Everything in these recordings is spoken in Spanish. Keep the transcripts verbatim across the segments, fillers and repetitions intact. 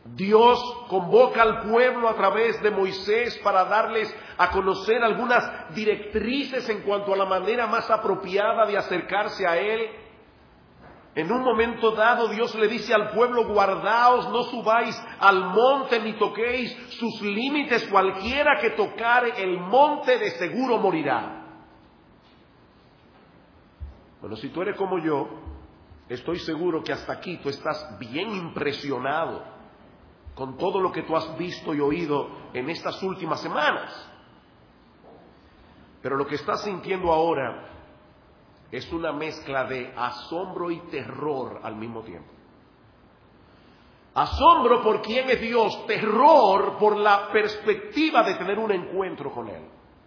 Dios convoca al pueblo a través de Moisés para darles a conocer algunas directrices en cuanto a la manera más apropiada de acercarse a Él. En un momento dado Dios le dice al pueblo: guardaos, no subáis al monte ni toquéis sus límites, cualquiera que tocare el monte de seguro morirá. Bueno, si tú eres como yo, estoy seguro que hasta aquí tú estás bien impresionado con todo lo que tú has visto y oído en estas últimas semanas. Pero lo que estás sintiendo ahora es una mezcla de asombro y terror al mismo tiempo. Asombro por quién es Dios, terror por la perspectiva de tener un encuentro con Él.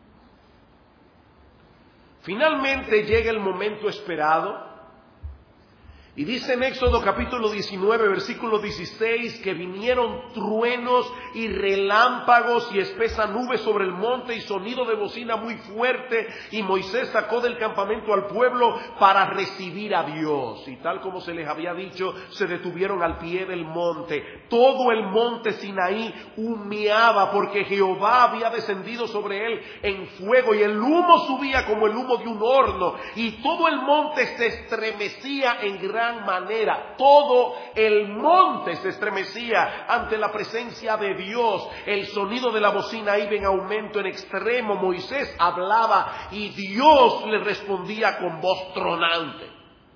Finalmente llega el momento esperado. Y dice en Éxodo capítulo diecinueve, versículo dieciséis, que vinieron truenos y relámpagos y espesa nube sobre el monte y sonido de bocina muy fuerte, y Moisés sacó del campamento al pueblo para recibir a Dios. Y tal como se les había dicho, se detuvieron al pie del monte. Todo el monte Sinaí humeaba porque Jehová había descendido sobre él en fuego, y el humo subía como el humo de un horno, y todo el monte se estremecía en gran manera. Todo el monte se estremecía ante la presencia de Dios. El sonido de la bocina iba en aumento en extremo. Moisés hablaba y Dios le respondía con voz tronante.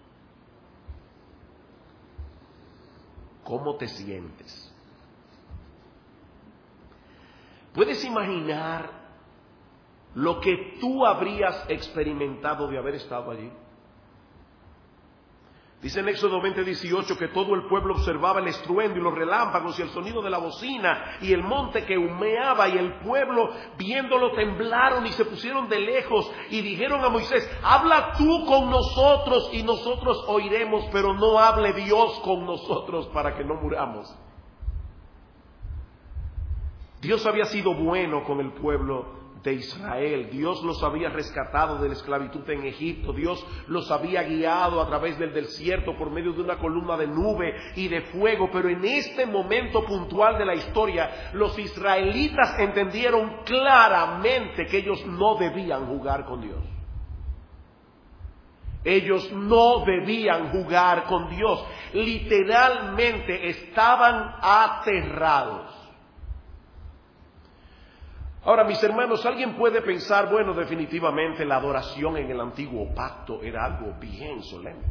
¿Cómo te sientes? ¿Puedes imaginar lo que tú habrías experimentado de haber estado allí? Dice en Éxodo veinte dieciocho que todo el pueblo observaba el estruendo y los relámpagos y el sonido de la bocina y el monte que humeaba, y el pueblo viéndolo temblaron y se pusieron de lejos y dijeron a Moisés: habla tú con nosotros y nosotros oiremos, pero no hable Dios con nosotros para que no muramos. Dios había sido bueno con el pueblo de Israel. Dios los había rescatado de la esclavitud en Egipto. Dios los había guiado a través del desierto por medio de una columna de nube y de fuego. Pero en este momento puntual de la historia, los israelitas entendieron claramente que ellos no debían jugar con Dios. Ellos no debían jugar con Dios. Literalmente estaban aterrados. Ahora, mis hermanos, alguien puede pensar: bueno, definitivamente la adoración en el antiguo pacto era algo bien solemne.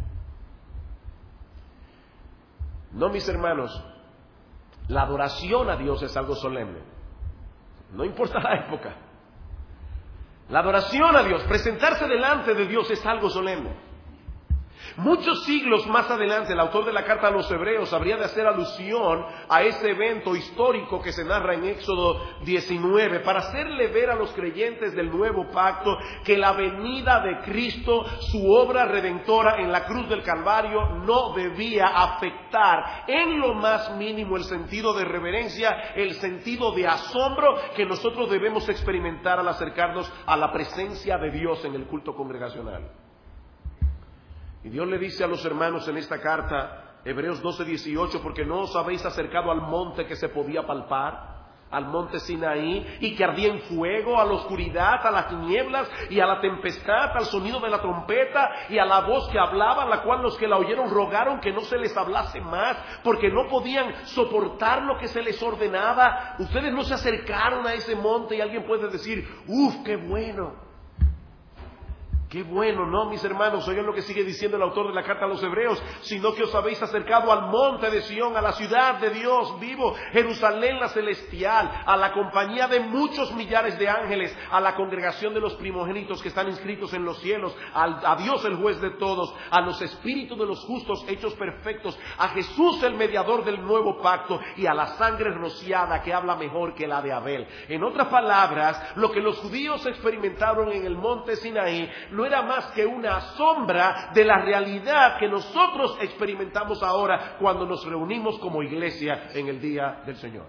No, mis hermanos, la adoración a Dios es algo solemne. No importa la época. La adoración a Dios, presentarse delante de Dios, es algo solemne. Muchos siglos más adelante, el autor de la carta a los Hebreos habría de hacer alusión a ese evento histórico que se narra en Éxodo diecinueve, para hacerle ver a los creyentes del nuevo pacto que la venida de Cristo, su obra redentora en la cruz del Calvario, no debía afectar en lo más mínimo el sentido de reverencia, el sentido de asombro que nosotros debemos experimentar al acercarnos a la presencia de Dios en el culto congregacional. Y Dios le dice a los hermanos en esta carta, Hebreos doce dieciocho, porque no os habéis acercado al monte que se podía palpar, al monte Sinaí, y que ardía en fuego, a la oscuridad, a las tinieblas y a la tempestad, al sonido de la trompeta y a la voz que hablaba, la cual los que la oyeron rogaron que no se les hablase más, porque no podían soportar lo que se les ordenaba. Ustedes no se acercaron a ese monte. Y alguien puede decir: uff, qué bueno. Qué bueno, no, mis hermanos, oigan lo que sigue diciendo el autor de la carta a los Hebreos: sino que os habéis acercado al monte de Sión, a la ciudad de Dios vivo, Jerusalén la celestial, a la compañía de muchos millares de ángeles, a la congregación de los primogénitos que están inscritos en los cielos, al, a Dios el juez de todos, a los espíritus de los justos hechos perfectos, a Jesús el mediador del nuevo pacto, y a la sangre rociada que habla mejor que la de Abel. En otras palabras, lo que los judíos experimentaron en el monte Sinaí no era más que una sombra de la realidad que nosotros experimentamos ahora cuando nos reunimos como iglesia en el día del Señor.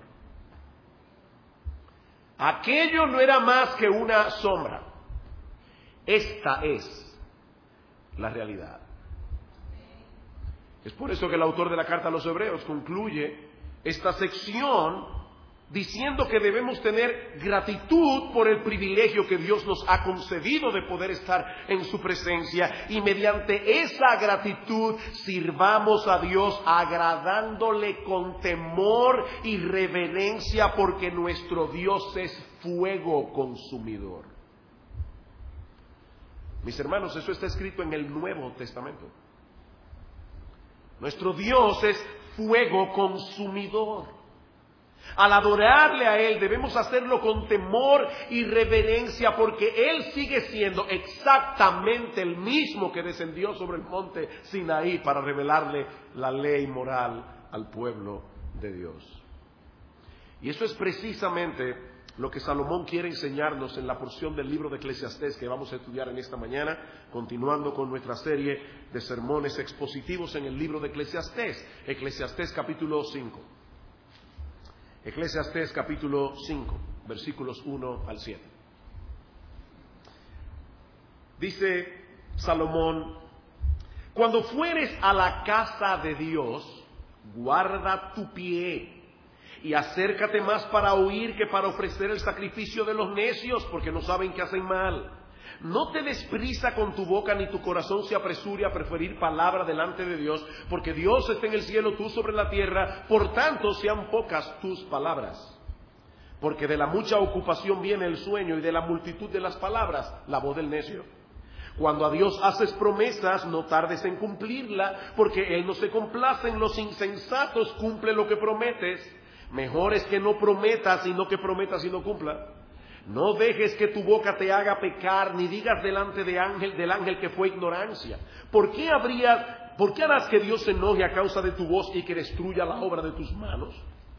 Aquello no era más que una sombra. Esta es la realidad. Es por eso que el autor de la carta a los Hebreos concluye esta sección diciendo que debemos tener gratitud por el privilegio que Dios nos ha concedido de poder estar en su presencia, y mediante esa gratitud sirvamos a Dios agradándole con temor y reverencia, porque nuestro Dios es fuego consumidor. Mis hermanos, eso está escrito en el Nuevo Testamento. Nuestro Dios es fuego consumidor. Al adorarle a Él debemos hacerlo con temor y reverencia, porque Él sigue siendo exactamente el mismo que descendió sobre el monte Sinaí para revelarle la ley moral al pueblo de Dios. Y eso es precisamente lo que Salomón quiere enseñarnos en la porción del libro de Eclesiastés que vamos a estudiar en esta mañana, continuando con nuestra serie de sermones expositivos en el libro de Eclesiastés. Eclesiastés capítulo cinco. Eclesiastés capítulo cinco, versículos uno al siete. Dice Salomón: cuando fueres a la casa de Dios, guarda tu pie y acércate más para oír que para ofrecer el sacrificio de los necios, porque no saben que hacen mal. No te des prisa con tu boca, ni tu corazón se apresure a preferir palabra delante de Dios, porque Dios está en el cielo, tú sobre la tierra, por tanto sean pocas tus palabras. Porque de la mucha ocupación viene el sueño, y de la multitud de las palabras la voz del necio. Cuando a Dios haces promesas, no tardes en cumplirla, porque Él no se complace en los insensatos, cumple lo que prometes. Mejor es que no prometas, sino que prometas y no cumpla. No dejes que tu boca te haga pecar, ni digas delante de ángel, del ángel que fue ignorancia. ¿Por qué habría, por qué harás que Dios se enoje a causa de tu voz y que destruya la obra de tus manos?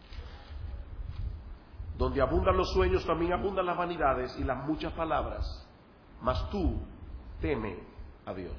Donde abundan los sueños, también abundan las vanidades y las muchas palabras. Mas tú teme a Dios.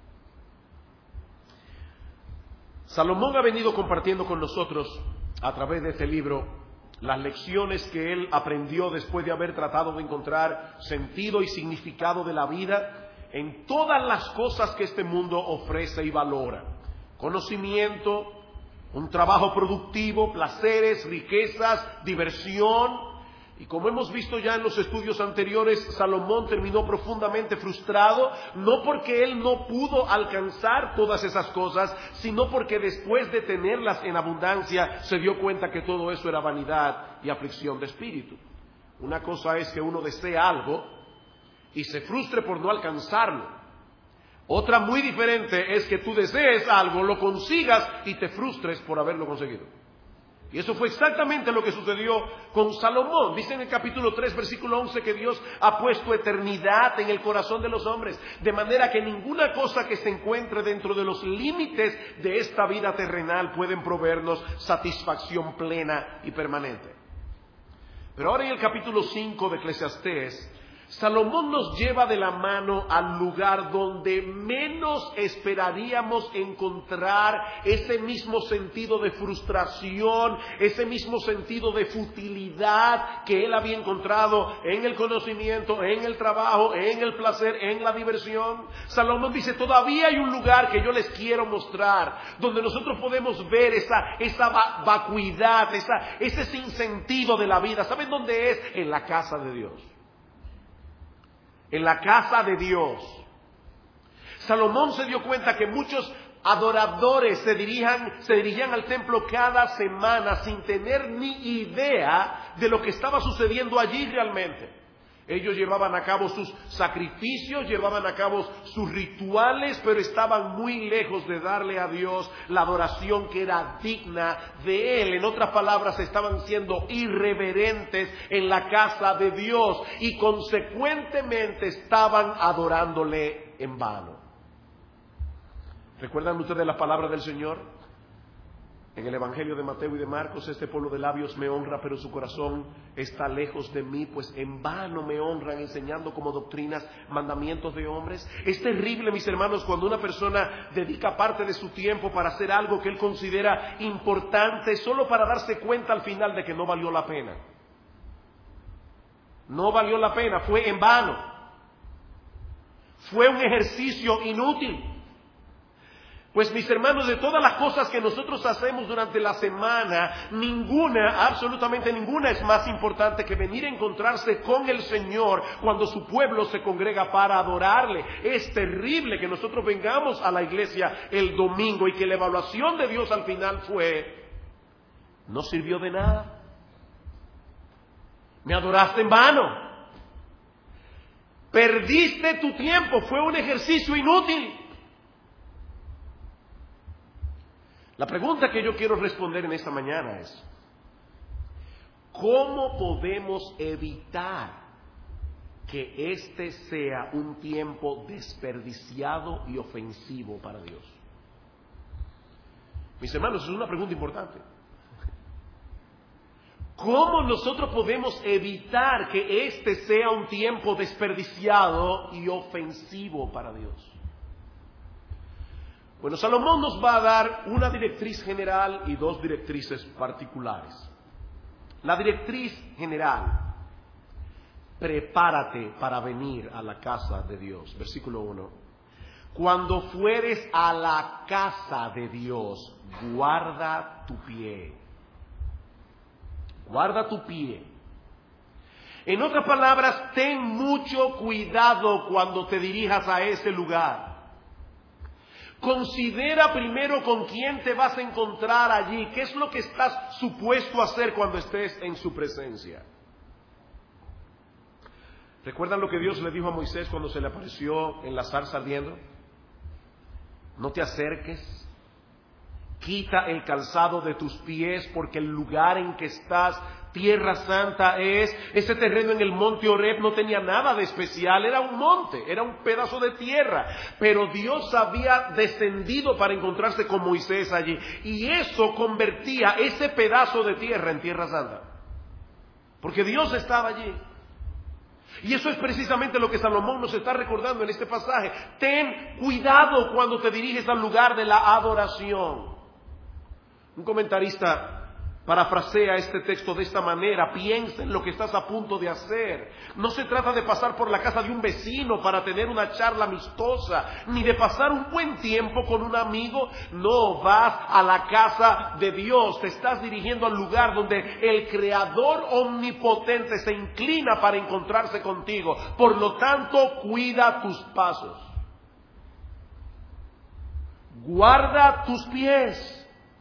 Salomón ha venido compartiendo con nosotros a través de este libro las lecciones que él aprendió después de haber tratado de encontrar sentido y significado de la vida en todas las cosas que este mundo ofrece y valora: conocimiento, un trabajo productivo, placeres, riquezas, diversión. Y como hemos visto ya en los estudios anteriores, Salomón terminó profundamente frustrado, no porque él no pudo alcanzar todas esas cosas, sino porque después de tenerlas en abundancia, se dio cuenta que todo eso era vanidad y aflicción de espíritu. Una cosa es que uno desee algo y se frustre por no alcanzarlo. Otra muy diferente es que tú desees algo, lo consigas y te frustres por haberlo conseguido. Y eso fue exactamente lo que sucedió con Salomón. Dice en el capítulo tres, versículo once, que Dios ha puesto eternidad en el corazón de los hombres, de manera que ninguna cosa que se encuentre dentro de los límites de esta vida terrenal pueden proveernos satisfacción plena y permanente. Pero ahora en el capítulo cinco de Eclesiastés, Salomón nos lleva de la mano al lugar donde menos esperaríamos encontrar ese mismo sentido de frustración, ese mismo sentido de futilidad que él había encontrado en el conocimiento, en el trabajo, en el placer, en la diversión. Salomón dice: todavía hay un lugar que yo les quiero mostrar, donde nosotros podemos ver esa, esa vacuidad, esa, ese sinsentido de la vida. ¿Saben dónde es? En la casa de Dios. En la casa de Dios. Salomón se dio cuenta que muchos adoradores se dirigían, se dirigían al templo cada semana sin tener ni idea de lo que estaba sucediendo allí realmente. Ellos llevaban a cabo sus sacrificios, llevaban a cabo sus rituales, pero estaban muy lejos de darle a Dios la adoración que era digna de Él. En otras palabras, estaban siendo irreverentes en la casa de Dios y consecuentemente estaban adorándole en vano. ¿Recuerdan ustedes las palabras del Señor? En el Evangelio de Mateo y de Marcos: este pueblo de labios me honra, pero su corazón está lejos de mí, pues en vano me honran, enseñando como doctrinas mandamientos de hombres. Es terrible, mis hermanos, cuando una persona dedica parte de su tiempo para hacer algo que él considera importante, solo para darse cuenta al final de que no valió la pena. No valió la pena, fue en vano. Fue un ejercicio inútil. Pues mis hermanos, de todas las cosas que nosotros hacemos durante la semana, ninguna, absolutamente ninguna es más importante que venir a encontrarse con el Señor cuando su pueblo se congrega para adorarle. Es terrible que nosotros vengamos a la iglesia el domingo y que la evaluación de Dios al final fue: no sirvió de nada. Me adoraste en vano. Perdiste tu tiempo, fue un ejercicio inútil. La pregunta que yo quiero responder en esta mañana es: ¿cómo podemos evitar que este sea un tiempo desperdiciado y ofensivo para Dios? Mis hermanos, es una pregunta importante. ¿Cómo nosotros podemos evitar que este sea un tiempo desperdiciado y ofensivo para Dios? Bueno, Salomón nos va a dar una directriz general y dos directrices particulares. La directriz general: prepárate para venir a la casa de Dios. Versículo uno. Cuando fueres a la casa de Dios, guarda tu pie. Guarda tu pie. En otras palabras, ten mucho cuidado cuando te dirijas a ese lugar. Considera primero con quién te vas a encontrar allí, qué es lo que estás supuesto a hacer cuando estés en su presencia. ¿Recuerdan lo que Dios le dijo a Moisés cuando se le apareció en la zarza ardiendo? No te acerques, quita el calzado de tus pies, porque el lugar en que estás, tierra santa es. Ese terreno en el monte Horeb no tenía nada de especial, era un monte, era un pedazo de tierra, pero Dios había descendido para encontrarse con Moisés allí, y eso convertía ese pedazo de tierra en tierra santa, porque Dios estaba allí. Y eso es precisamente lo que Salomón nos está recordando en este pasaje. Ten cuidado cuando te diriges al lugar de la adoración. Un comentarista parafrasea este texto de esta manera: piensa en lo que estás a punto de hacer. No se trata de pasar por la casa de un vecino para tener una charla amistosa, ni de pasar un buen tiempo con un amigo. No, vas a la casa de Dios. Te estás dirigiendo al lugar donde el Creador omnipotente se inclina para encontrarse contigo. Por lo tanto, cuida tus pasos. Guarda tus pies.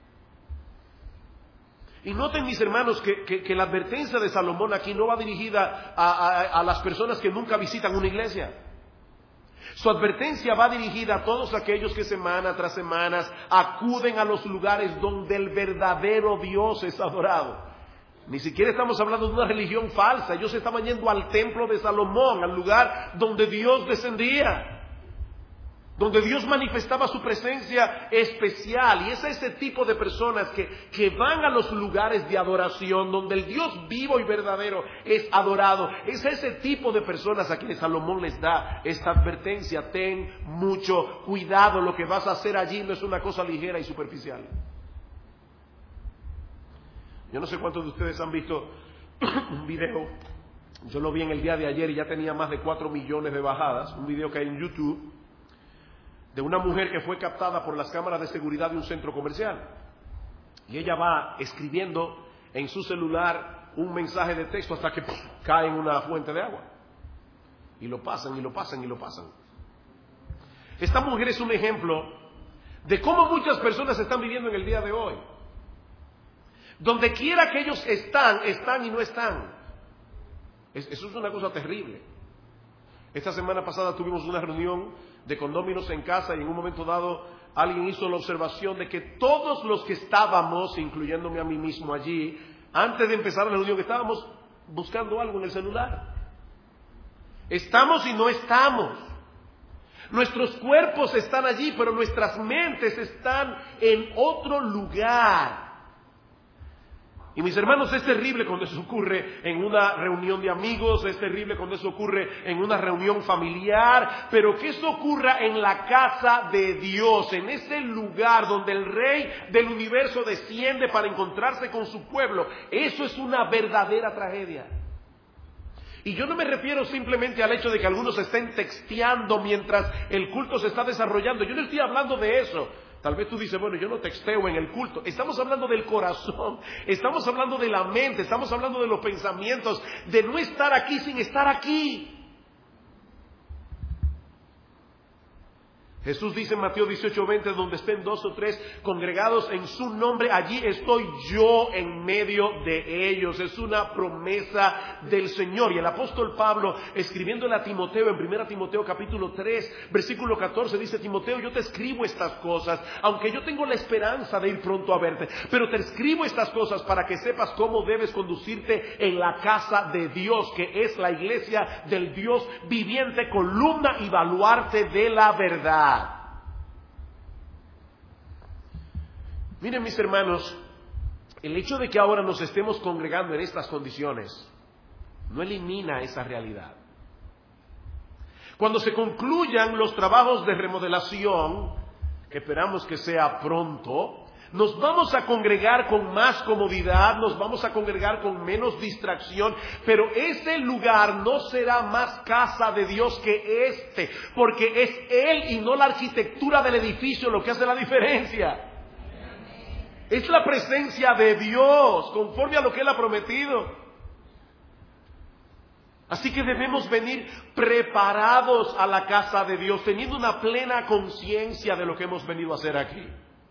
Y noten, mis hermanos, que, que, que la advertencia de Salomón aquí no va dirigida a, a, a las personas que nunca visitan una iglesia. Su advertencia va dirigida a todos aquellos que semana tras semana acuden a los lugares donde el verdadero Dios es adorado. Ni siquiera estamos hablando de una religión falsa. Ellos estaban yendo al templo de Salomón, al lugar donde Dios descendía, donde Dios manifestaba su presencia especial. Y es ese tipo de personas que, que van a los lugares de adoración donde el Dios vivo y verdadero es adorado. Es ese tipo de personas a quienes Salomón les da esta advertencia: ten mucho cuidado, lo que vas a hacer allí no es una cosa ligera y superficial. Yo no sé cuántos de ustedes han visto un video. Yo lo vi en el día de ayer y ya tenía más de cuatro millones de bajadas. Un video que hay en YouTube de una mujer que fue captada por las cámaras de seguridad de un centro comercial. Y ella va escribiendo en su celular un mensaje de texto hasta que ¡pum!, cae en una fuente de agua. Y lo pasan, y lo pasan, y lo pasan. Esta mujer es un ejemplo de cómo muchas personas están viviendo en el día de hoy. Donde quiera que ellos están, están y no están. Es, eso es una cosa terrible. Esta semana pasada tuvimos una reunión de condóminos en casa y en un momento dado alguien hizo la observación de que todos los que estábamos, incluyéndome a mí mismo allí, antes de empezar la reunión, estábamos buscando algo en el celular. Estamos y no estamos. Nuestros cuerpos están allí, pero nuestras mentes están en otro lugar. Y mis hermanos, es terrible cuando eso ocurre en una reunión de amigos, es terrible cuando eso ocurre en una reunión familiar, pero que eso ocurra en la casa de Dios, en ese lugar donde el Rey del universo desciende para encontrarse con su pueblo, eso es una verdadera tragedia. Y yo no me refiero simplemente al hecho de que algunos estén texteando mientras el culto se está desarrollando. Yo no estoy hablando de eso. Tal vez tú dices, bueno, yo no texteo en el culto. Estamos hablando del corazón, estamos hablando de la mente, estamos hablando de los pensamientos, de no estar aquí sin estar aquí. Jesús dice en Mateo dieciocho veinte, donde estén dos o tres congregados en su nombre, allí estoy yo en medio de ellos. Es una promesa del Señor. Y el apóstol Pablo, escribiéndole a Timoteo en primera Timoteo capítulo tres, versículo catorce, dice: Timoteo, yo te escribo estas cosas, aunque yo tengo la esperanza de ir pronto a verte, pero te escribo estas cosas para que sepas cómo debes conducirte en la casa de Dios, que es la iglesia del Dios viviente, columna y baluarte de la verdad. Miren, mis hermanos, el hecho de que ahora nos estemos congregando en estas condiciones no elimina esa realidad. Cuando se concluyan los trabajos de remodelación, que esperamos que sea pronto, nos vamos a congregar con más comodidad, nos vamos a congregar con menos distracción, pero ese lugar no será más casa de Dios que este, porque es Él y no la arquitectura del edificio lo que hace la diferencia. Es la presencia de Dios, conforme a lo que Él ha prometido. Así que debemos venir preparados a la casa de Dios, teniendo una plena conciencia de lo que hemos venido a hacer aquí.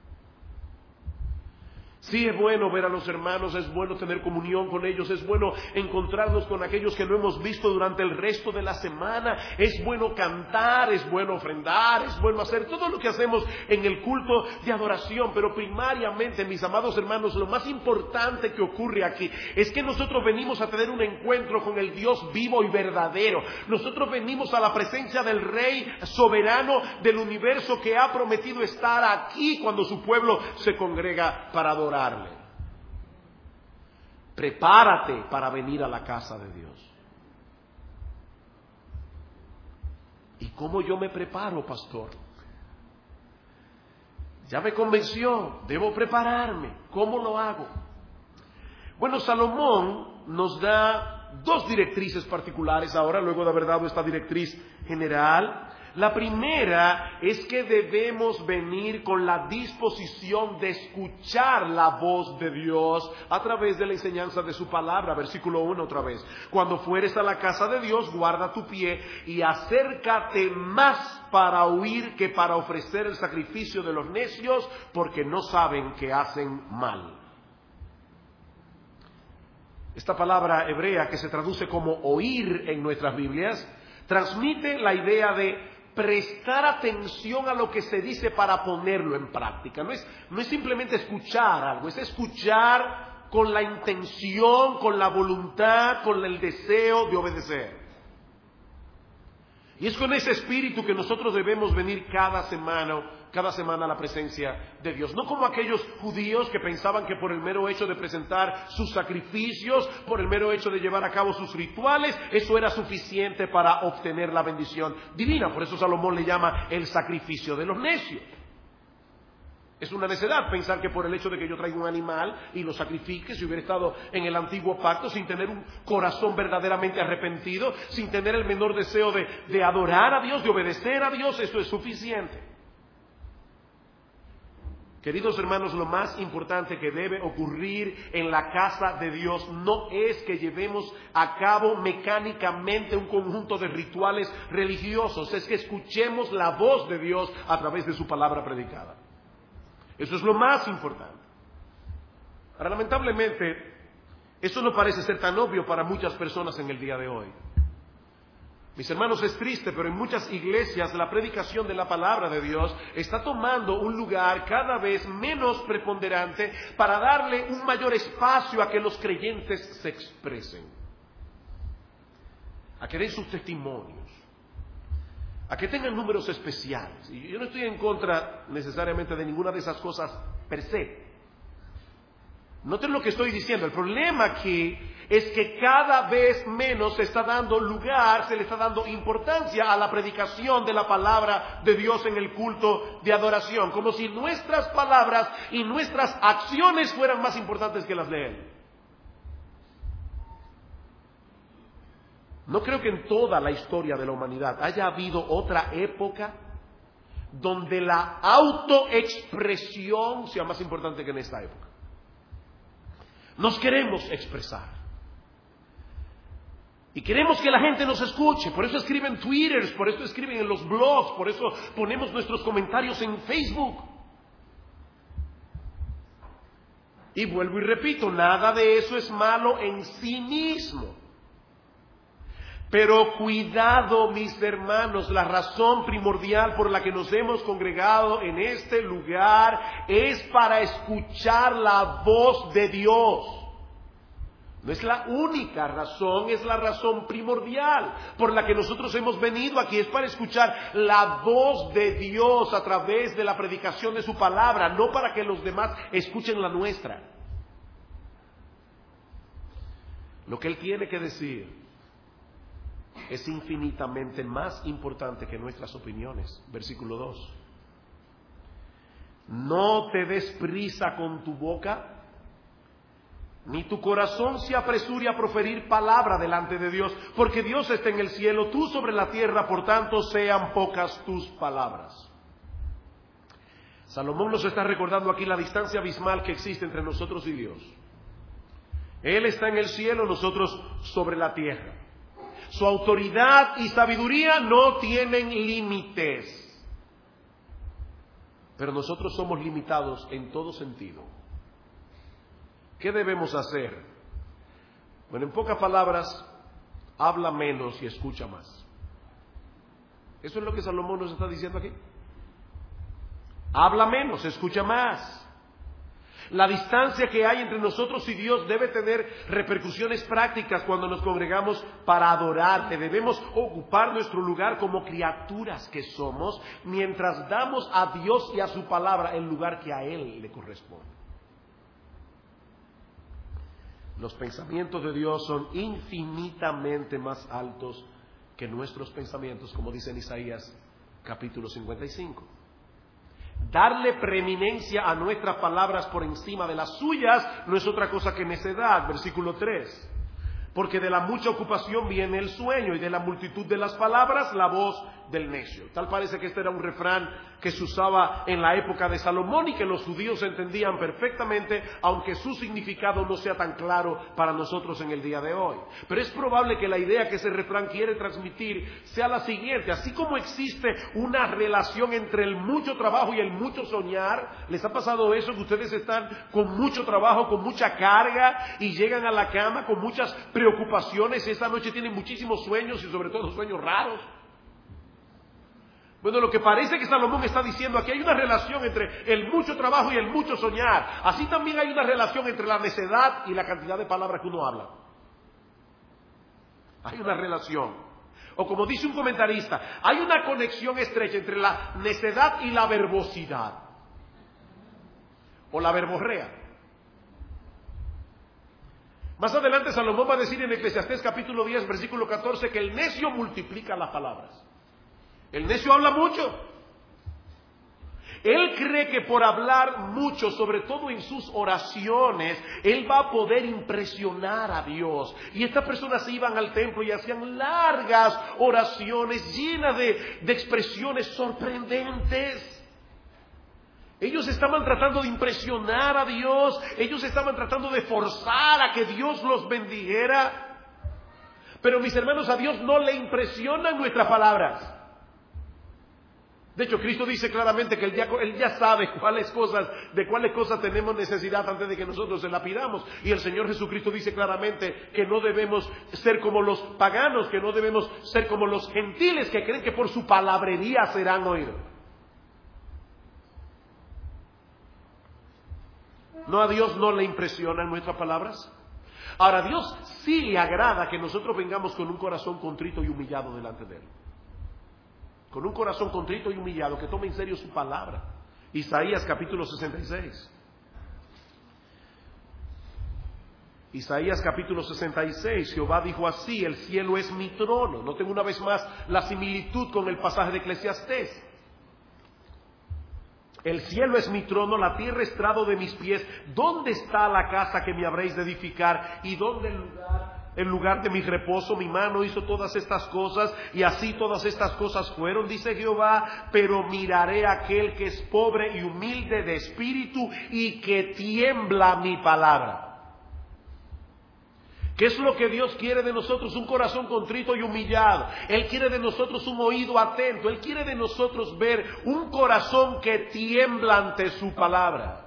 Sí, es bueno ver a los hermanos, es bueno tener comunión con ellos, es bueno encontrarnos con aquellos que no hemos visto durante el resto de la semana, es bueno cantar, es bueno ofrendar, es bueno hacer todo lo que hacemos en el culto de adoración, pero primariamente, mis amados hermanos, lo más importante que ocurre aquí es que nosotros venimos a tener un encuentro con el Dios vivo y verdadero. Nosotros venimos a la presencia del Rey soberano del universo, que ha prometido estar aquí cuando su pueblo se congrega para adorar. Prepárate para venir a la casa de Dios. ¿Y cómo yo me preparo, pastor? Ya me convenció, debo prepararme. ¿Cómo lo hago? Bueno, Salomón nos da dos directrices particulares ahora, luego de haber dado esta directriz general. La primera es que debemos venir con la disposición de escuchar la voz de Dios a través de la enseñanza de su palabra. Versículo uno otra vez. Cuando fueres a la casa de Dios, guarda tu pie y acércate más para oír que para ofrecer el sacrificio de los necios, porque no saben que hacen mal. Esta palabra hebrea, que se traduce como oír en nuestras Biblias, transmite la idea de prestar atención a lo que se dice para ponerlo en práctica. No es, no es simplemente escuchar algo, es escuchar con la intención, con la voluntad, con el deseo de obedecer. Y es con ese espíritu que nosotros debemos venir cada semana, cada semana a la presencia de Dios. No como aquellos judíos que pensaban que por el mero hecho de presentar sus sacrificios, por el mero hecho de llevar a cabo sus rituales, eso era suficiente para obtener la bendición divina. Por eso Salomón le llama el sacrificio de los necios. Es una necedad pensar que por el hecho de que yo traiga un animal y lo sacrifique, si hubiera estado en el antiguo pacto, sin tener un corazón verdaderamente arrepentido, sin tener el menor deseo de, de adorar a Dios, de obedecer a Dios, eso es suficiente. Queridos hermanos, lo más importante que debe ocurrir en la casa de Dios no es que llevemos a cabo mecánicamente un conjunto de rituales religiosos, es que escuchemos la voz de Dios a través de su palabra predicada. Eso es lo más importante. Ahora, lamentablemente, eso no parece ser tan obvio para muchas personas en el día de hoy. Mis hermanos, es triste, pero en muchas iglesias la predicación de la palabra de Dios está tomando un lugar cada vez menos preponderante para darle un mayor espacio a que los creyentes se expresen, a que den sus testimonios, a que tengan números especiales. Y yo no estoy en contra necesariamente de ninguna de esas cosas per se. Noten lo que estoy diciendo. El problema aquí es que cada vez menos se está dando lugar, se le está dando importancia a la predicación de la palabra de Dios en el culto de adoración, como si nuestras palabras y nuestras acciones fueran más importantes que las de Él. No creo que en toda la historia de la humanidad haya habido otra época donde la autoexpresión sea más importante que en esta época. Nos queremos expresar. Y queremos que la gente nos escuche. Por eso escriben Twitters, por eso escriben en los blogs, por eso ponemos nuestros comentarios en Facebook. Y vuelvo y repito, nada de eso es malo en sí mismo. Pero cuidado, mis hermanos, la razón primordial por la que nos hemos congregado en este lugar es para escuchar la voz de Dios. No es la única razón, es la razón primordial por la que nosotros hemos venido aquí. Es para escuchar la voz de Dios a través de la predicación de su palabra, no para que los demás escuchen la nuestra. Lo que Él tiene que decir es infinitamente más importante que nuestras opiniones. Versículo dos. No te des prisa con tu boca, ni tu corazón se apresure a proferir palabra delante de Dios, porque Dios está en el cielo, tú sobre la tierra, por tanto sean pocas tus palabras. Salomón nos está recordando aquí la distancia abismal que existe entre nosotros y Dios. Él está en el cielo, nosotros sobre la tierra. Su autoridad y sabiduría no tienen límites, pero nosotros somos limitados en todo sentido. ¿Qué debemos hacer? Bueno, en pocas palabras, habla menos y escucha más. Eso es lo que Salomón nos está diciendo aquí. Habla menos, escucha más. La distancia que hay entre nosotros y Dios debe tener repercusiones prácticas cuando nos congregamos para adorarte. Debemos ocupar nuestro lugar como criaturas que somos, mientras damos a Dios y a su palabra el lugar que a Él le corresponde. Los pensamientos de Dios son infinitamente más altos que nuestros pensamientos, como dice en Isaías capítulo cincuenta y cinco. Darle preeminencia a nuestras palabras por encima de las suyas no es otra cosa que necedad. Versículo tres. Porque de la mucha ocupación viene el sueño, y de la multitud de las palabras la voz del necio. Tal parece que este era un refrán que se usaba en la época de Salomón y que los judíos entendían perfectamente, aunque su significado no sea tan claro para nosotros en el día de hoy. Pero es probable que la idea que ese refrán quiere transmitir sea la siguiente: así como existe una relación entre el mucho trabajo y el mucho soñar. ¿Les ha pasado eso, que ustedes están con mucho trabajo, con mucha carga, y llegan a la cama con muchas preocupaciones? Esa noche tienen muchísimos sueños, y sobre todo sueños raros. Bueno, lo que parece que Salomón está diciendo aquí, hay una relación entre el mucho trabajo y el mucho soñar. Así también hay una relación entre la necedad y la cantidad de palabras que uno habla. Hay una relación. O como dice un comentarista, hay una conexión estrecha entre la necedad y la verbosidad. O la verborrea. Más adelante Salomón va a decir en Eclesiastés capítulo diez, versículo catorce, que el necio multiplica las palabras. El necio habla mucho. Él cree que por hablar mucho, sobre todo en sus oraciones, él va a poder impresionar a Dios. Y estas personas iban al templo y hacían largas oraciones llenas de, de expresiones sorprendentes. Ellos estaban tratando de impresionar a Dios. Ellos estaban tratando de forzar a que Dios los bendijera. Pero mis hermanos, a Dios no le impresionan nuestras palabras. De hecho, Cristo dice claramente que él ya, él ya sabe cuáles cosas, de cuáles cosas tenemos necesidad antes de que nosotros se la pidamos. Y el Señor Jesucristo dice claramente que no debemos ser como los paganos, que no debemos ser como los gentiles que creen que por su palabrería serán oídos. ¿No a Dios no le impresionan nuestras palabras? Ahora, a Dios sí le agrada que nosotros vengamos con un corazón contrito y humillado delante de Él. Con un corazón contrito y humillado, que tome en serio su palabra. Isaías capítulo sesenta y seis. Isaías capítulo sesenta y seis. Jehová dijo así: el cielo es mi trono. Noten una vez más la similitud con el pasaje de Eclesiastés. El cielo es mi trono, la tierra estrado de mis pies. ¿Dónde está la casa que me habréis de edificar? ¿Y dónde el lugar el lugar de mi reposo, mi mano hizo todas estas cosas, y así todas estas cosas fueron, dice Jehová, pero miraré a aquel que es pobre y humilde de espíritu y que tiembla mi palabra. ¿Qué es lo que Dios quiere de nosotros? Un corazón contrito y humillado. Él quiere de nosotros un oído atento. Él quiere de nosotros ver un corazón que tiembla ante su palabra.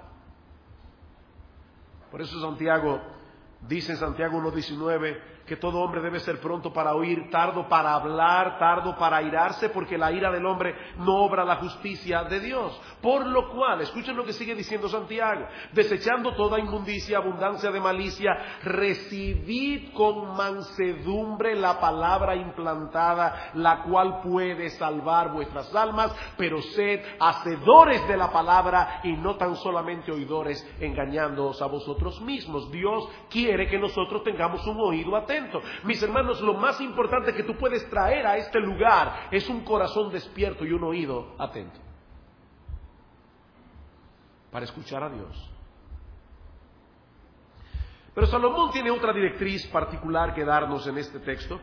Por eso Santiago dice en Santiago uno diecinueve que todo hombre debe ser pronto para oír, tardo para hablar, tardo para airarse, porque la ira del hombre no obra la justicia de Dios. Por lo cual, escuchen lo que sigue diciendo Santiago, desechando toda inmundicia, abundancia de malicia, recibid con mansedumbre la palabra implantada, la cual puede salvar vuestras almas, pero sed hacedores de la palabra y no tan solamente oidores, engañándoos a vosotros mismos. Dios quiere que nosotros tengamos un oído atento. Mis hermanos, lo más importante que tú puedes traer a este lugar es un corazón despierto y un oído atento para escuchar a Dios. Pero Salomón tiene otra directriz particular que darnos en este texto,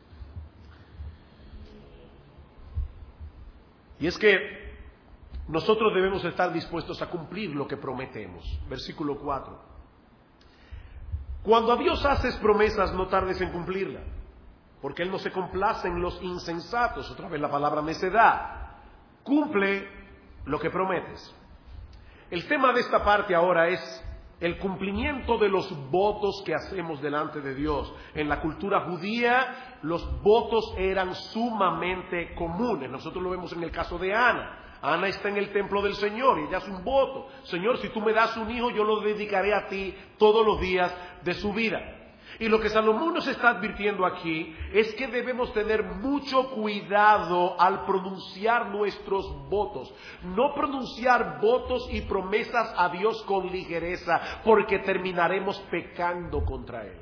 y es que nosotros debemos estar dispuestos a cumplir lo que prometemos. Versículo cuatro. Cuando a Dios haces promesas, no tardes en cumplirla, porque Él no se complace en los insensatos. Otra vez la palabra necedad. Cumple lo que prometes. El tema de esta parte ahora es el cumplimiento de los votos que hacemos delante de Dios. En la cultura judía, los votos eran sumamente comunes. Nosotros lo vemos en el caso de Ana. Ana está en el templo del Señor y ella hace un voto. Señor, si tú me das un hijo, yo lo dedicaré a ti todos los días de su vida. Y lo que Salomón nos está advirtiendo aquí es que debemos tener mucho cuidado al pronunciar nuestros votos. No pronunciar votos y promesas a Dios con ligereza, porque terminaremos pecando contra Él.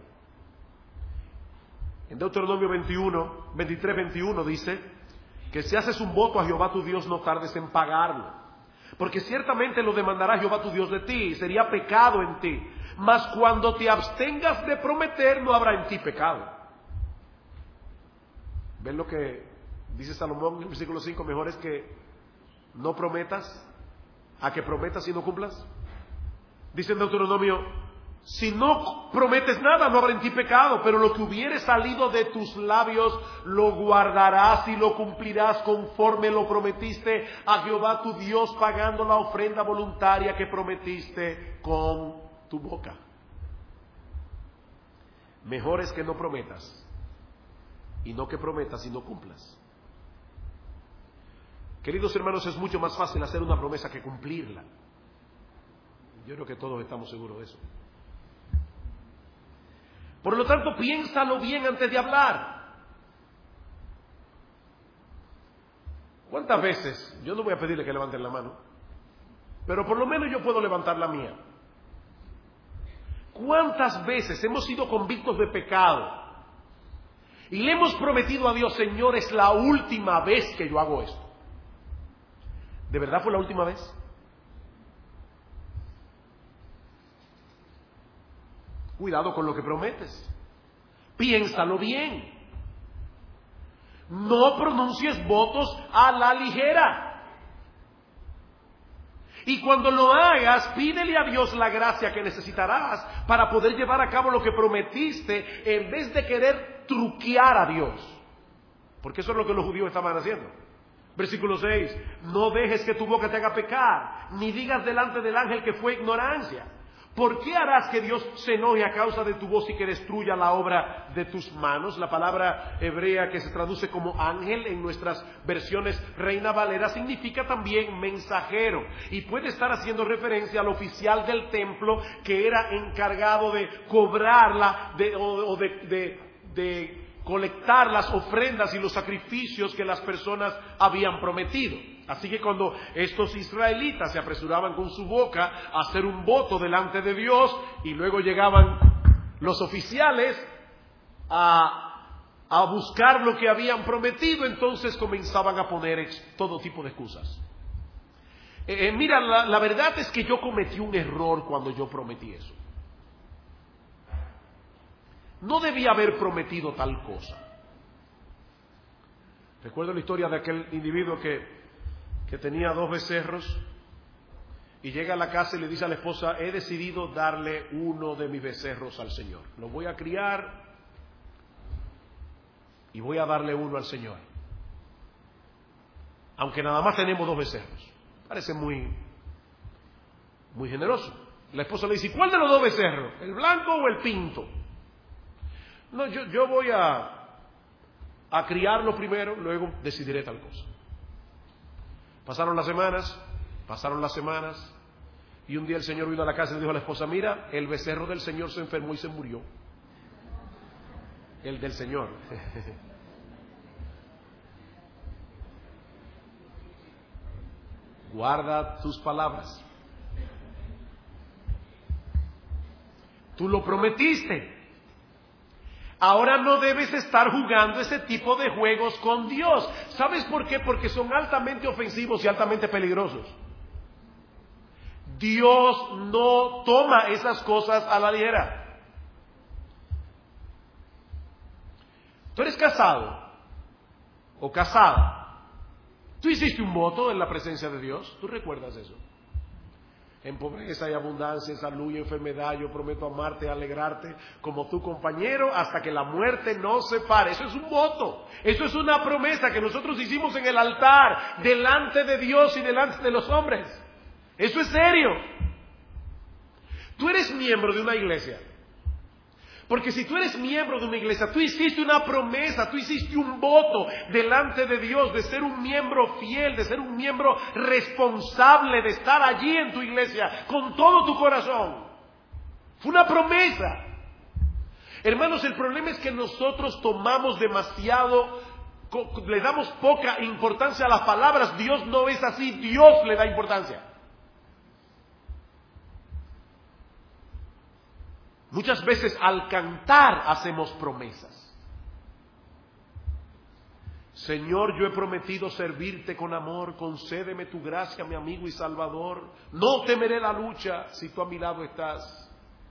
En Deuteronomio veintiuno, veintitrés, veintiuno dice que si haces un voto a Jehová tu Dios, no tardes en pagarlo, porque ciertamente lo demandará Jehová tu Dios de ti, y sería pecado en ti. Mas cuando te abstengas de prometer, no habrá en ti pecado. ¿Ven lo que dice Salomón en el versículo cinco? Mejor es que no prometas a que prometas y no cumplas. Dice en Deuteronomio, si no prometes nada, no habrá en ti pecado, pero lo que hubiere salido de tus labios lo guardarás y lo cumplirás conforme lo prometiste a Jehová tu Dios, pagando la ofrenda voluntaria que prometiste con tu boca. Mejor es que no prometas, y no que prometas y no cumplas. Queridos hermanos, es mucho más fácil hacer una promesa que cumplirla. Yo creo que todos estamos seguros de eso. Por lo tanto, piénsalo bien antes de hablar. ¿Cuántas veces? Yo no voy a pedirle que levanten la mano, pero por lo menos yo puedo levantar la mía. ¿Cuántas veces hemos sido convictos de pecado y le hemos prometido a Dios, Señor, es la última vez que yo hago esto? ¿De verdad fue la última vez? Cuidado con lo que prometes. Piénsalo bien. No pronuncies votos a la ligera. Y cuando lo hagas, pídele a Dios la gracia que necesitarás para poder llevar a cabo lo que prometiste, en vez de querer truquear a Dios. Porque eso es lo que los judíos estaban haciendo. Versículo seis. No dejes que tu boca te haga pecar, ni digas delante del ángel que fue ignorancia. ¿Por qué harás que Dios se enoje a causa de tu voz y que destruya la obra de tus manos? La palabra hebrea que se traduce como ángel en nuestras versiones Reina Valera significa también mensajero, y puede estar haciendo referencia al oficial del templo que era encargado de cobrarla de, o, o de, de, de colectar las ofrendas y los sacrificios que las personas habían prometido. Así que cuando estos israelitas se apresuraban con su boca a hacer un voto delante de Dios, y luego llegaban los oficiales a, a buscar lo que habían prometido, entonces comenzaban a poner ex, todo tipo de excusas. Eh, eh, mira, la, la verdad es que yo cometí un error cuando yo prometí eso. no debía haber prometido tal cosa. Recuerdo la historia de aquel individuo que, que tenía dos becerros y llega a la casa y le dice a la esposa: he decidido darle uno de mis becerros al Señor. Lo voy a criar y voy a darle uno al Señor. Aunque nada más tenemos dos becerros. Parece muy, muy generoso. La esposa le dice: ¿cuál de los dos becerros? ¿El blanco o el pinto? No, yo, yo voy a, a criarlo primero, luego decidiré tal cosa. Pasaron las semanas, pasaron las semanas, y un día el Señor vino a la casa y le dijo a la esposa: mira, el becerro del Señor se enfermó y se murió. El del Señor. Guarda tus palabras. Tú lo prometiste. Ahora no debes estar jugando ese tipo de juegos con Dios. ¿Sabes por qué? Porque son altamente ofensivos y altamente peligrosos. Dios no toma esas cosas a la ligera. Tú eres casado o casada. Tú hiciste un voto en la presencia de Dios. ¿Tú recuerdas eso? En pobreza y abundancia, en salud y enfermedad, yo prometo amarte, alegrarte como tu compañero hasta que la muerte nos separe. Eso es un voto. Eso es una promesa que nosotros hicimos en el altar, delante de Dios y delante de los hombres. Eso es serio. Tú eres miembro de una iglesia. Porque si tú eres miembro de una iglesia, tú hiciste una promesa, tú hiciste un voto delante de Dios de ser un miembro fiel, de ser un miembro responsable, de estar allí en tu iglesia con todo tu corazón. Fue una promesa. Hermanos, el problema es que nosotros tomamos demasiado, le damos poca importancia a las palabras. Dios no es así, Dios le da importancia. Muchas veces al cantar hacemos promesas. Señor, yo he prometido servirte con amor, concédeme tu gracia, mi amigo y salvador. No temeré la lucha si tú a mi lado estás.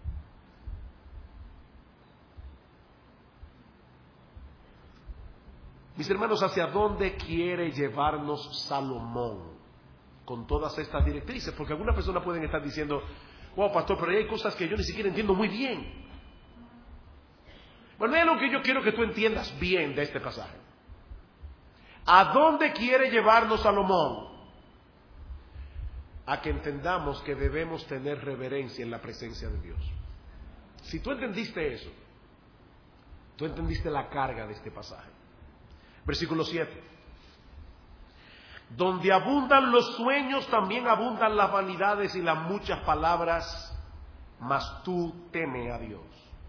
Mis hermanos, ¿hacia dónde quiere llevarnos Salomón con todas estas directrices? Porque algunas personas pueden estar diciendo: wow, pastor, pero hay cosas que yo ni siquiera entiendo muy bien. Bueno, es lo que yo quiero que tú entiendas bien de este pasaje. ¿A dónde quiere llevarnos Salomón? A que entendamos que debemos tener reverencia en la presencia de Dios. Si tú entendiste eso, tú entendiste la carga de este pasaje. Versículo siete. Donde abundan los sueños, también abundan las vanidades y las muchas palabras, mas tú teme a Dios.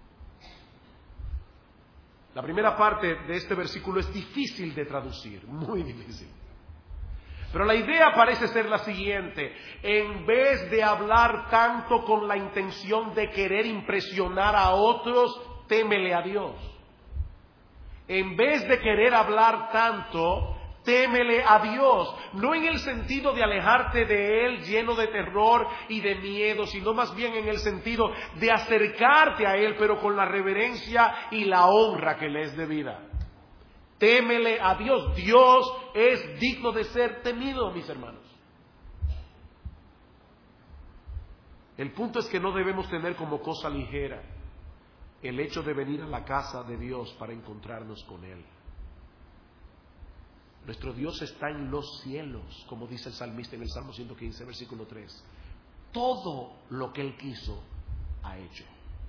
La primera parte de este versículo es difícil de traducir, muy difícil. Pero la idea parece ser la siguiente: en vez de hablar tanto con la intención de querer impresionar a otros, témele a Dios. En vez de querer hablar tanto, témele a Dios, no en el sentido de alejarte de Él lleno de terror y de miedo, sino más bien en el sentido de acercarte a Él, pero con la reverencia y la honra que le es debida. Témele a Dios. Dios es digno de ser temido, mis hermanos. El punto es que no debemos tener como cosa ligera el hecho de venir a la casa de Dios para encontrarnos con Él. Nuestro Dios está en los cielos, como dice el salmista en el Salmo ciento quince, versículo tres. Todo lo que Él quiso, ha hecho.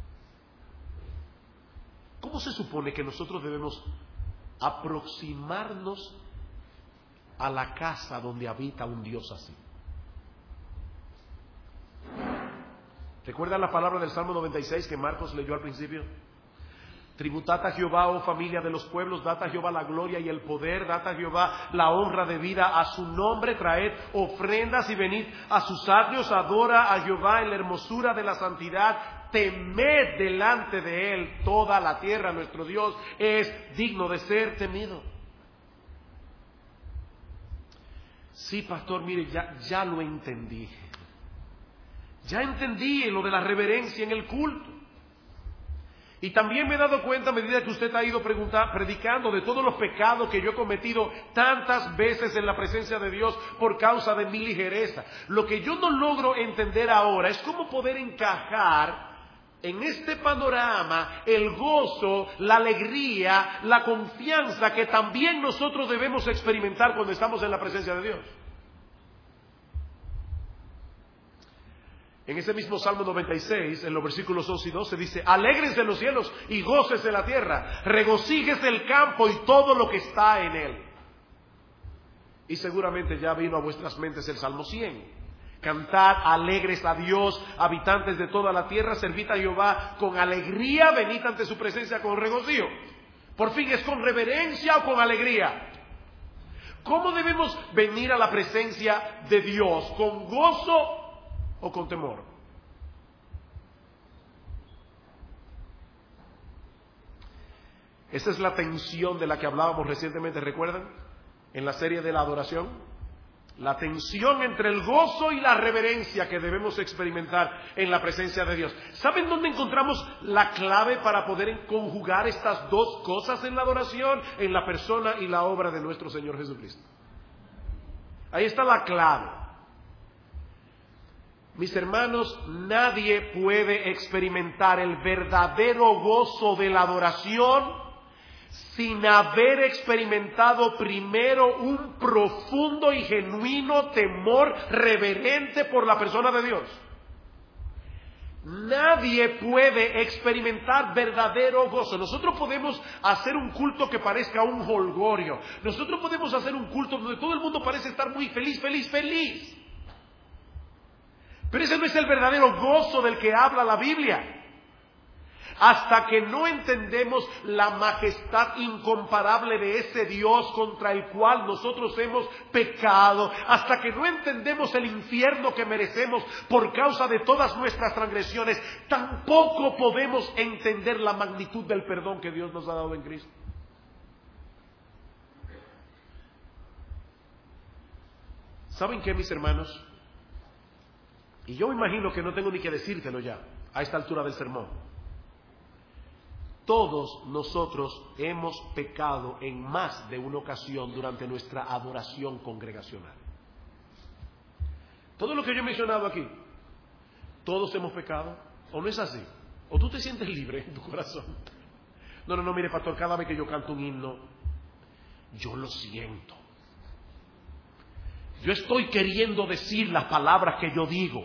¿Cómo se supone que nosotros debemos aproximarnos a la casa donde habita un Dios así? ¿Recuerdan la palabra del Salmo noventa y seis que Marcos leyó al principio? Tributad a Jehová, oh familia de los pueblos, dad a Jehová la gloria y el poder, dad a Jehová la honra debida a su nombre, traed ofrendas y venid a sus atrios, adora a Jehová en la hermosura de la santidad, temed delante de Él toda la tierra. Nuestro Dios es digno de ser temido. Sí, pastor, mire, ya, ya lo entendí. Ya entendí lo de la reverencia en el culto. Y también me he dado cuenta a medida que usted ha ido pregunta, predicando de todos los pecados que yo he cometido tantas veces en la presencia de Dios por causa de mi ligereza. Lo que yo no logro entender ahora es cómo poder encajar en este panorama el gozo, la alegría, la confianza que también nosotros debemos experimentar cuando estamos en la presencia de Dios. En ese mismo Salmo noventa y seis, en los versículos once y doce, dice: alégrense los cielos y gócese la tierra, regocíjese el campo y todo lo que está en él. Y seguramente ya vino a vuestras mentes el Salmo cien. Cantad alegres a Dios, habitantes de toda la tierra, servid a Jehová con alegría, venid ante su presencia con regocijo. Por fin, ¿es con reverencia o con alegría? ¿Cómo debemos venir a la presencia de Dios? ¿Con gozo o con temor? Esa es la tensión de la que hablábamos recientemente, ¿recuerdan? En la serie de la adoración. La tensión entre el gozo y la reverencia que debemos experimentar en la presencia de Dios. ¿Saben dónde encontramos la clave para poder conjugar estas dos cosas en la adoración? En la persona y la obra de nuestro Señor Jesucristo. Ahí está la clave. Mis hermanos, nadie puede experimentar el verdadero gozo de la adoración sin haber experimentado primero un profundo y genuino temor reverente por la persona de Dios. Nadie puede experimentar verdadero gozo. Nosotros podemos hacer un culto que parezca un jolgorio. Nosotros podemos hacer un culto donde todo el mundo parece estar muy feliz, feliz, feliz. Pero ese no es el verdadero gozo del que habla la Biblia. Hasta que no entendemos la majestad incomparable de ese Dios contra el cual nosotros hemos pecado, hasta que no entendemos el infierno que merecemos por causa de todas nuestras transgresiones, tampoco podemos entender la magnitud del perdón que Dios nos ha dado en Cristo. ¿Saben qué, mis hermanos? Y yo me imagino que no tengo ni que decírtelo ya, a esta altura del sermón. Todos nosotros hemos pecado en más de una ocasión durante nuestra adoración congregacional. Todo lo que yo he mencionado aquí, todos hemos pecado, ¿o no es así? ¿O tú te sientes libre en tu corazón? No, no, no, mire, pastor, cada vez que yo canto un himno, yo lo siento. Yo estoy queriendo decir las palabras que yo digo.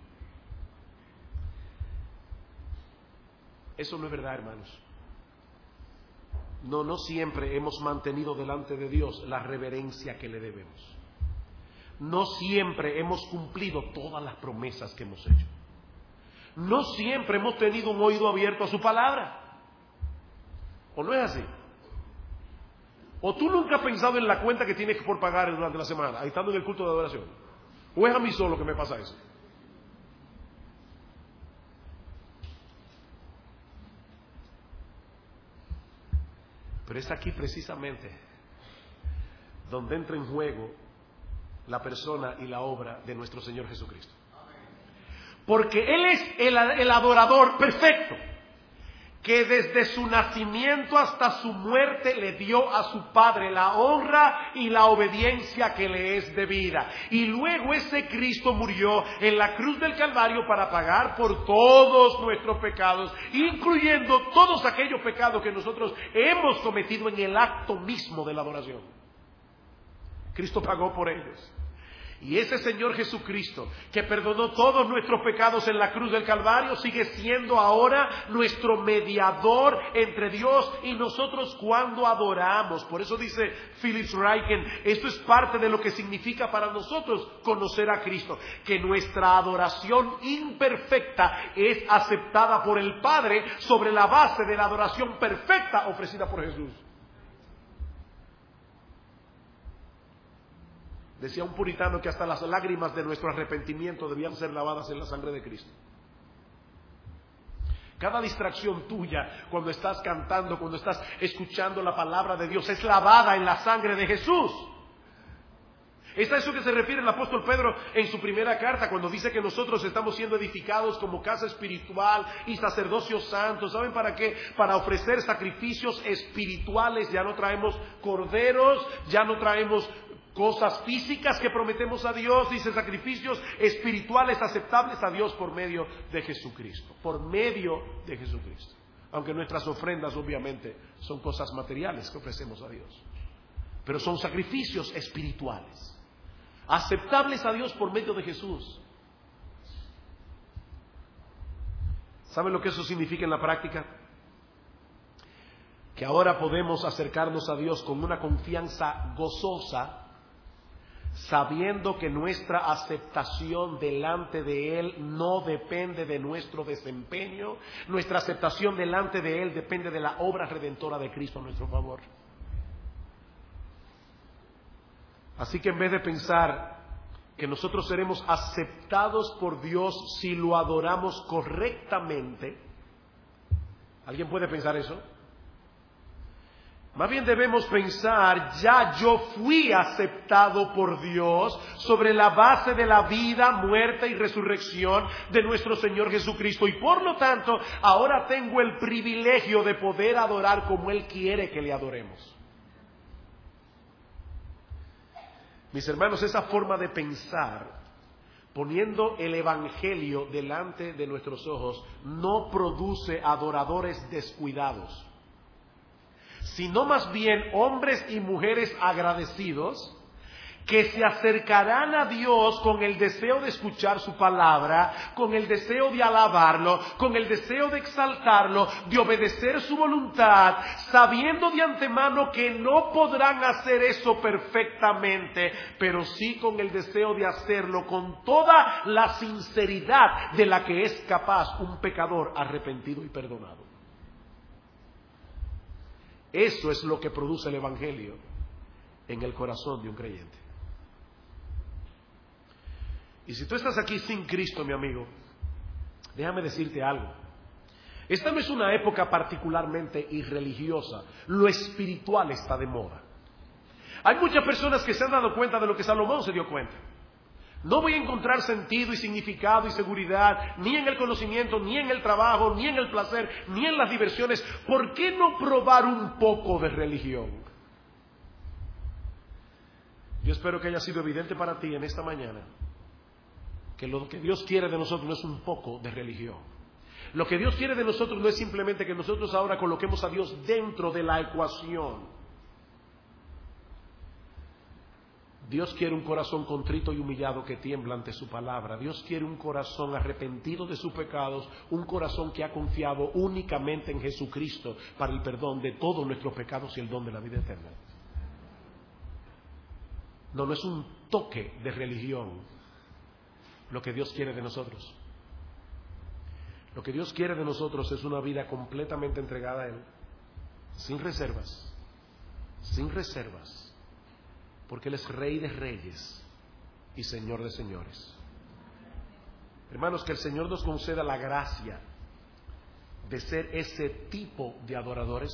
Eso no es verdad, hermanos. No, no siempre hemos mantenido delante de Dios la reverencia que le debemos. No siempre hemos cumplido todas las promesas que hemos hecho. No siempre hemos tenido un oído abierto a su palabra. ¿O no es así? ¿O tú nunca has pensado en la cuenta que tienes por pagar durante la semana, ahí estando en el culto de adoración? ¿O es a mí solo que me pasa eso? Pero es aquí precisamente donde entra en juego la persona y la obra de nuestro Señor Jesucristo. Porque Él es el, el adorador perfecto, que desde su nacimiento hasta su muerte le dio a su Padre la honra y la obediencia que le es debida. Y luego ese Cristo murió en la cruz del Calvario para pagar por todos nuestros pecados, incluyendo todos aquellos pecados que nosotros hemos cometido en el acto mismo de la adoración. Cristo pagó por ellos. Y ese Señor Jesucristo, que perdonó todos nuestros pecados en la cruz del Calvario, sigue siendo ahora nuestro mediador entre Dios y nosotros cuando adoramos. Por eso dice Philip Ryken, esto es parte de lo que significa para nosotros conocer a Cristo, que nuestra adoración imperfecta es aceptada por el Padre sobre la base de la adoración perfecta ofrecida por Jesús. Decía un puritano que hasta las lágrimas de nuestro arrepentimiento debían ser lavadas en la sangre de Cristo. Cada distracción tuya cuando estás cantando, cuando estás escuchando la palabra de Dios, es lavada en la sangre de Jesús. Es a eso que se refiere el apóstol Pedro en su primera carta, cuando dice que nosotros estamos siendo edificados como casa espiritual y sacerdocio santo. ¿Saben para qué? Para ofrecer sacrificios espirituales. Ya no traemos corderos, ya no traemos cosas físicas que prometemos a Dios. Dice sacrificios espirituales aceptables a Dios por medio de Jesucristo. Por medio de Jesucristo. Aunque nuestras ofrendas obviamente son cosas materiales que ofrecemos a Dios. Pero son sacrificios espirituales. Aceptables a Dios por medio de Jesús. ¿Saben lo que eso significa en la práctica? Que ahora podemos acercarnos a Dios con una confianza gozosa, sabiendo que nuestra aceptación delante de Él no depende de nuestro desempeño. Nuestra aceptación delante de Él depende de la obra redentora de Cristo a nuestro favor. Así que en vez de pensar que nosotros seremos aceptados por Dios si lo adoramos correctamente, ¿alguien puede pensar eso? Más bien debemos pensar, ya yo fui aceptado por Dios sobre la base de la vida, muerte y resurrección de nuestro Señor Jesucristo. Y por lo tanto, ahora tengo el privilegio de poder adorar como Él quiere que le adoremos. Mis hermanos, esa forma de pensar, poniendo el Evangelio delante de nuestros ojos, no produce adoradores descuidados, sino más bien hombres y mujeres agradecidos que se acercarán a Dios con el deseo de escuchar su palabra, con el deseo de alabarlo, con el deseo de exaltarlo, de obedecer su voluntad, sabiendo de antemano que no podrán hacer eso perfectamente, pero sí con el deseo de hacerlo con toda la sinceridad de la que es capaz un pecador arrepentido y perdonado. Eso es lo que produce el Evangelio en el corazón de un creyente. Y si tú estás aquí sin Cristo, mi amigo, déjame decirte algo. Esta no es una época particularmente irreligiosa. Lo espiritual está de moda. Hay muchas personas que se han dado cuenta de lo que Salomón se dio cuenta. No voy a encontrar sentido y significado y seguridad ni en el conocimiento, ni en el trabajo, ni en el placer, ni en las diversiones. ¿Por qué no probar un poco de religión? Yo espero que haya sido evidente para ti en esta mañana que lo que Dios quiere de nosotros no es un poco de religión. Lo que Dios quiere de nosotros no es simplemente que nosotros ahora coloquemos a Dios dentro de la ecuación. Dios quiere un corazón contrito y humillado que tiembla ante su palabra. Dios quiere un corazón arrepentido de sus pecados, un corazón que ha confiado únicamente en Jesucristo para el perdón de todos nuestros pecados y el don de la vida eterna. No, no es un toque de religión lo que Dios quiere de nosotros. Lo que Dios quiere de nosotros es una vida completamente entregada a Él, sin reservas, sin reservas, porque Él es Rey de reyes y Señor de señores. Hermanos, que el Señor nos conceda la gracia de ser ese tipo de adoradores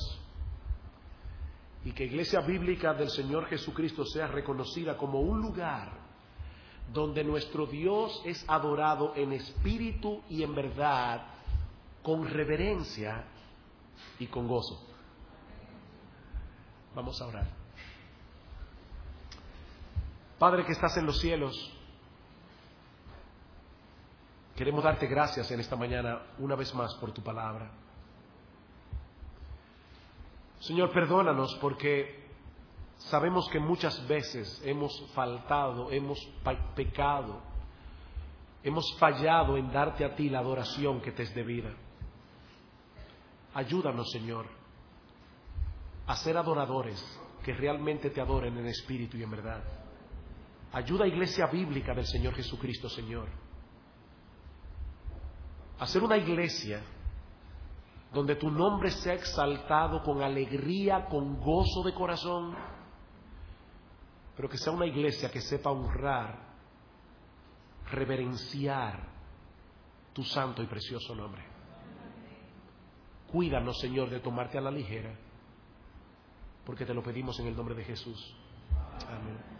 y que Iglesia Bíblica del Señor Jesucristo sea reconocida como un lugar donde nuestro Dios es adorado en espíritu y en verdad, con reverencia y con gozo. Vamos a orar. Padre que estás en los cielos, queremos darte gracias en esta mañana una vez más por tu palabra. Señor, perdónanos porque sabemos que muchas veces hemos faltado, hemos pecado, hemos fallado en darte a ti la adoración que te es debida. Ayúdanos, Señor, a ser adoradores que realmente te adoren en espíritu y en verdad. Ayuda a Iglesia Bíblica del Señor Jesucristo, Señor, a ser una iglesia donde tu nombre sea exaltado con alegría, con gozo de corazón, pero que sea una iglesia que sepa honrar, reverenciar tu santo y precioso nombre. Cuídanos, Señor, de tomarte a la ligera, porque te lo pedimos en el nombre de Jesús. Amén.